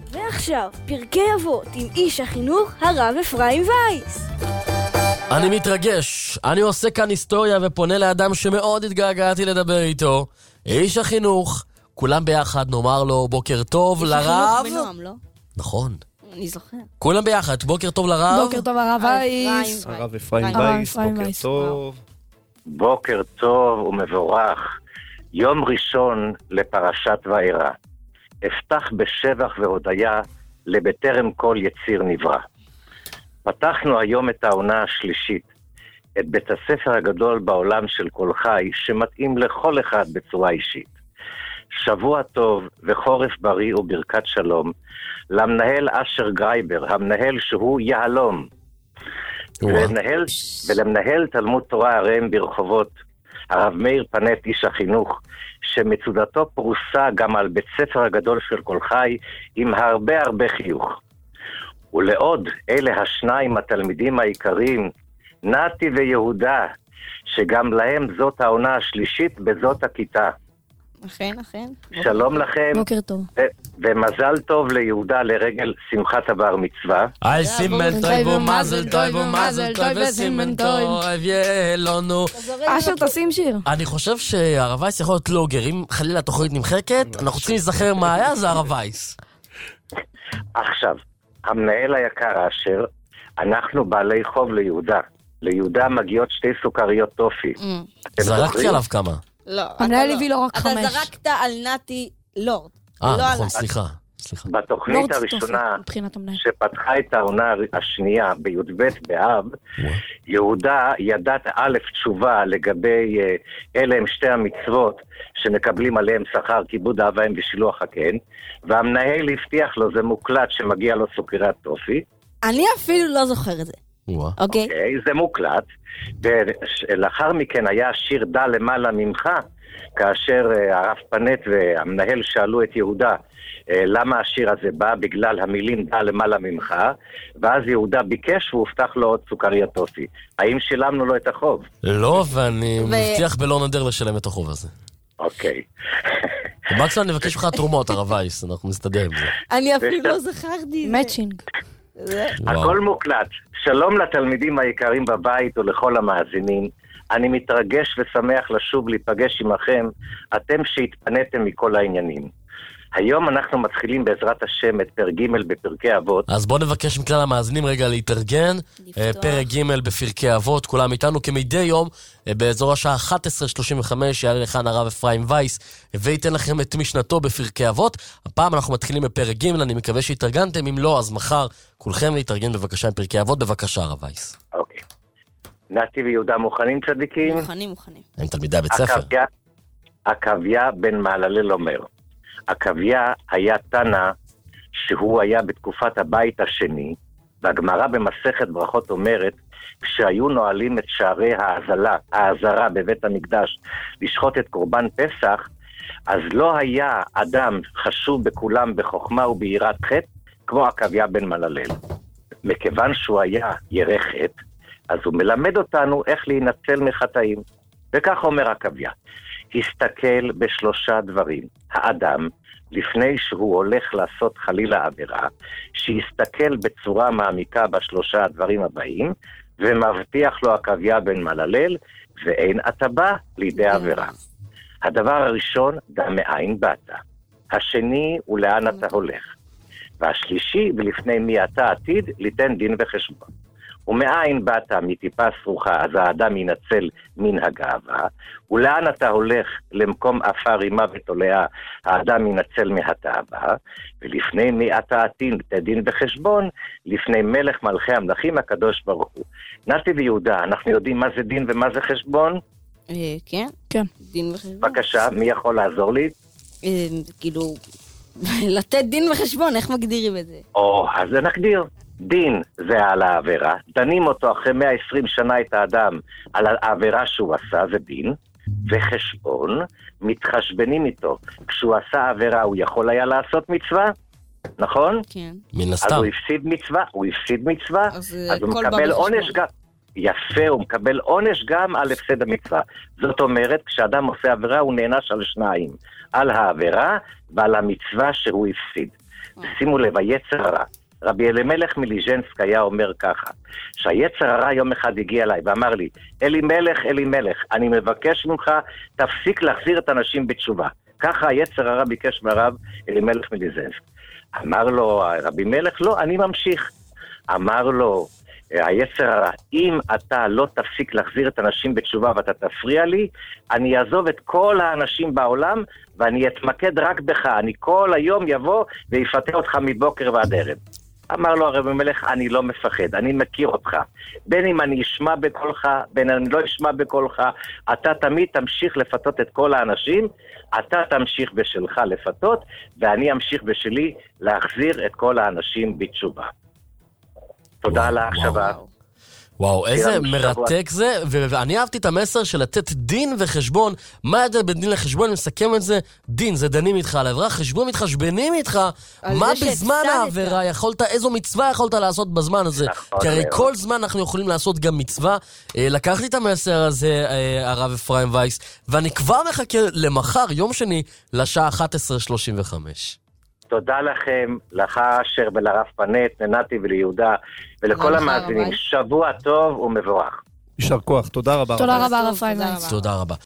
ועכשיו, פרקי אבות עם איש החינוך הרב אפרים וייס. אני מתרגש, אני עושה כאן היסטוריה ופונה לאדם שמאוד התגעגעתי לדבר איתו. איש החינוך, כולם ביחד נאמר לו בוקר טוב לרב. איש החינוך בנועם, לא? נכון. אני זוכר. כולם ביחד, בוקר טוב לרב. בוקר טוב הרב וייס. הרב אפרים וייס, בוקר טוב. בוקר טוב ומבורך. יום ראשון לפרשת וארא. אפתח בשבח והודיה לבטרם כל יציר נברא. פתחנו היום את העונה השלישית, את בית הספר הגדול בעולם של כל חי, שמתאים לכל אחד בצורה אישית. שבוע טוב וחורף בריא וברכת שלום, למנהל אשר גרייבר, המנהל שהוא יהלום, ולמנהל תלמוד תורה הרם ברחובות, הרב מאיר פנט איש החינוך, שמצודתו פרוסה גם על בית ספר הגדול של כל חי, עם הרבה חיוך. ולעוד אלה השניים התלמידים העיקריים, נתי ויהודה, שגם להם זאת העונה השלישית בזאת הכיתה. אכן. שלום לכם. בוקר טוב. ומזל טוב ליהודה לרגל שמחת הבר מצווה. היי סימן טוב ומזל טוב ומזל טוב וסימן טוב יהיה לנו. אשר תשים שיר. אני חושב שהרב וייס יכול להיות לוגר. אם חלילה התוכנית נמחקת, אנחנו צריכים להיזכר מה היה, זה הרב וייס. עכשיו, המנהל היקר אשר, אנחנו בעלי חוב ליהודה. ליהודה מגיעות 2 סוכריות טופי. זרקתי עליו כמה. לא, המנהל הביא לו רק 5. אתה זרקת על נתי לורד. נכון, סליחה. בתוכנית הראשונה שפתחה את העונה השנייה בי"ב באב, יהודה ידעת א' תשובה לגבי אלה הם 2 המצוות שמקבלים עליהם שכר, כיבוד אב ואם ושילוח הקן, והמנהל הבטיח לו, זה מוקלט, שמגיע לו סוכריית טופי. אני אפילו לא זוכר את זה. אוקיי, זה מוקלט. ולאחר מכן היה שיר דע למעלה ממך, כאשר הרב פנט והמנהל שאלו את יהודה למה השיר הזה בא, בגלל המילים דע למעלה ממך, ואז יהודה ביקש והובטח לו עוד סוכריית טופי. האם שילמנו לו את החוב? לא, ואני מבטיח בלא נדר לשלם את החוב הזה. אוקיי. מקסימום אני מבקש ממך תרומות, הרב וייס, אנחנו נסתדר עם זה. אני אפילו לא זכרתי את זה. מאצ'ינג. הכל מוקלט. שלום לתלמידים היקרים בבית ולכל המאזינים. אני מתרגש ושמח לשוב להיפגש עמכם, אתם שהתפניתם מכל העניינים. היום אנחנו מתחילים בעזרת השם את פרק ג' בפרקי אבות. אז בואו נבקש מכלל המאזינים רגע להתארגן. פרק ג' בפרקי אבות, כולם איתנו כמדי יום, באזור השעה 11:35 יעלה לכאן הרב אפרים וייס, וייתן לכם את משנתו בפרקי אבות. הפעם אנחנו מתחילים בפרק ג', אני מקווה שהתארגנתם, אם לא, אז מחר כולכם להתארגן בבקשה עם פרקי אבות, בבקשה הרב וייס. אוקיי. נתי ויהודה מוכנים צדיקים? מוכנים. הם תלמידי בית ספר. עקביה בן מהללל אומר, עקביה היה תנא שהוא היה בתקופת הבית השני, והגמרא במסכת ברכות אומרת, כשהיו נועלים את שערי העזרה בבית המקדש לשחוט את קורבן פסח, אז לא היה אדם חשוב בכולם בחוכמה וביראת חטא כמו עקביה בן מהללל. מכיוון שהוא היה ירא חטא, אז הוא מלמד אותנו איך להינצל מחטאים. וכך אומר עקביה, הסתכל ב3 דברים. האדם, לפני שהוא הולך לעשות חלילה עבירה, שיסתכל בצורה מעמיקה ב3 הדברים הבאים, ומבטיח לו עקביה בן מהללל, ואין אתה בא לידי עבירה. הדבר הראשון, דע מאין באת. השני, ולאן אתה הולך. והשלישי, ולפני מי אתה עתיד, ליתן דין וחשבון. ומאין באת מטיפה סרוחה, אז האדם ינצל מן הגאווה, ולאן אתה הולך למקום אפר רימה ותולעה, האדם ינצל מהתאווה, ולפני מי אתה עתיד דין וחשבון, לפני מלך מלכי המלכים הקדוש ברוך הוא. נתי ויהודה, אנחנו יודעים מה זה דין ומה זה חשבון? כן. דין וחשבון. בבקשה, מי יכול לעזור לי? כאילו, לתת דין וחשבון, איך מגדירים את זה? אז נגדיר. דין זה על העבירה, דנים אותו אחרי 120 שנה את האדם על העבירה שהוא עשה, זה דין, וחשבון, מתחשבנים איתו. כשהוא עשה עבירה הוא יכול היה לעשות מצווה, נכון? כן. מן הסתם. אז הוא הפסיד מצווה, אז הוא מקבל עונש גם. יפה, הוא מקבל עונש גם על הפסד המצווה. זאת אומרת, כשאדם עושה עבירה הוא נענש על 2, על העבירה ועל המצווה שהוא הפסיד. שימו לב, היצר הרע. רבי אלימלך מליז'נסק היה אומר ככה, שהיצר הרע יום אחד הגיע אליי ואמר לי, אלימלך, אני מבקש ממך, תפסיק להחזיר את האנשים בתשובה. ככה היצר הרע ביקש מהרב אלימלך מליז'נסק. אמר לו רבי מלך, לא, אני ממשיך. אמר לו היצר הרע, אם אתה לא תפסיק להחזיר את האנשים בתשובה ואתה תפריע לי, אני אעזוב את כל האנשים בעולם ואני אתמקד רק בך, אני כל היום יבוא ויפתה אותך מבוקר ועד ערב. אמר לו הרב מלך, אני לא מפחד, אני מכיר אותך. בין אם אני אשמע בקולך, בין אם אני לא אשמע בקולך, אתה תמיד תמשיך לפתות את כל האנשים, אתה תמשיך בשלך לפתות, ואני אמשיך בשלי להחזיר את כל האנשים בתשובה. תודה על ההקשבה. וואו, איזה מרתק זה, ואני אהבתי את המסר של לתת דין וחשבון. מה ההבדל בין דין לחשבון? אני מסכם את זה, דין זה דנים איתך על העבירה, חשבון מתחשבנים איתך, מה בזמן העבירה יכולת, איזו מצווה יכולת לעשות בזמן הזה, כי הרי כל זמן אנחנו יכולים לעשות גם מצווה. לקחתי את המסר הזה, הרב אפרים וייס, ואני כבר מחכה למחר, יום שני, לשעה 11:35. תודה לכם, לך אשר ולרב פנט, לנתי וליהודה, ולכל המאזינים. שבוע טוב ומבורך. יישר כוח, תודה רבה. תודה רבה, רב אפרים וייס. תודה רבה.